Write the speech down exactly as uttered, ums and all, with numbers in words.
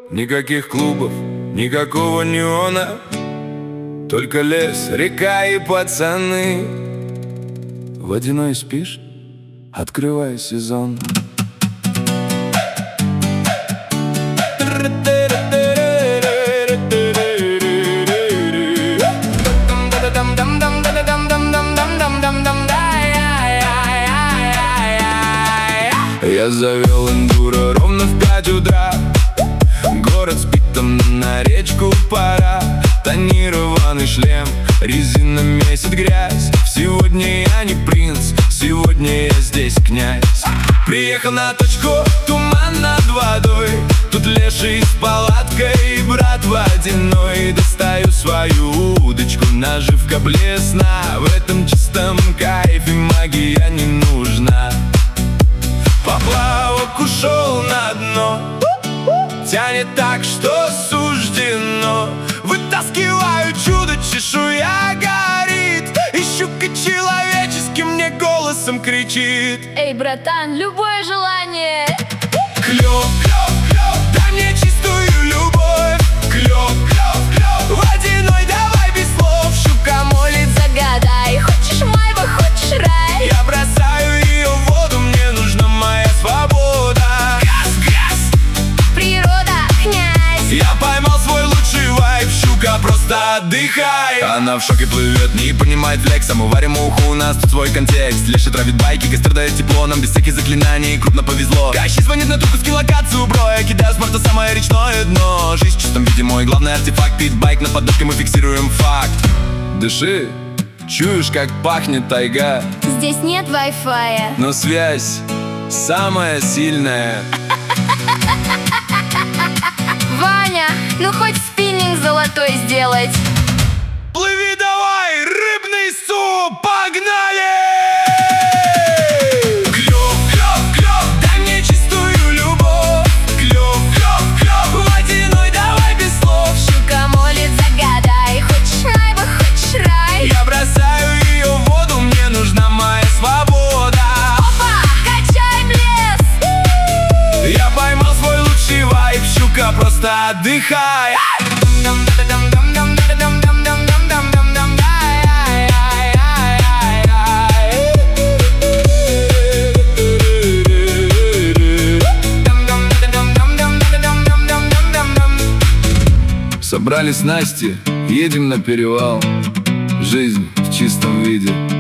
никаких клубов, никакого неона, только лес, река и пацаны. Водяной спишь? Открывай сезон. Я завел эндуро ровно в пять утра. Город спит, там на речку пора. Тонированный шлем, резина месит грязь. Сегодня я не принц, сегодня я здесь князь. Приехал на точку, туман над водой. Тут леший с палаткой, брат водяной. Достаю свою удочку, наживка блесна. В этом чистом кайфе магия не нужна. Поплавок ушел на дно, тянет так, что суждено. Вытаскиваю чудо, чешуя горит, и щука человеческим мне голосом кричит: эй, братан, любое желание. Клёв, клёв, клёв, дай мне чистую любовь. Клёв, клёв, клёв, водяной давай без слов. Щука молит, загадай, хочешь майба, хочешь рай. Я бросаю ее в воду, мне нужна моя свобода. Газ, газ, природа, князь. я поймал свой лучший вайб, щука, просто отдыхай. Она в шоке плывет, не понимает флексом. Уварим уху, у нас тут свой контекст. Леша травит байки, костер дает тепло. Нам без всяких заклинаний, крупно повезло. Кащи звонит на трубку, скиллокацию, бро. Я кидаю с борта самое речное дно. Жизнь в чистом виде, мой главный артефакт. Питбайк на поддатке, мы фиксируем факт. Дыши, чуешь, как пахнет тайга. Здесь нет вай-фая, но связь самая сильная. Ваня, ну хоть спиннинг золотой сделать. Плыви давай, рыбный суп, погнали! Клёв, клёв, клёв, дай мне чистую любовь. Клёв, клёв, клёв, водяной давай без слов. Щука молит, загадай, хочешь майба, хочешь рай. Я бросаю ее в воду, мне нужна моя свобода. Опа, качай лес. Я поймал свой лучший вайб, щука, просто отдыхай. Собрались снасти, едем на перевал. Жизнь в чистом виде.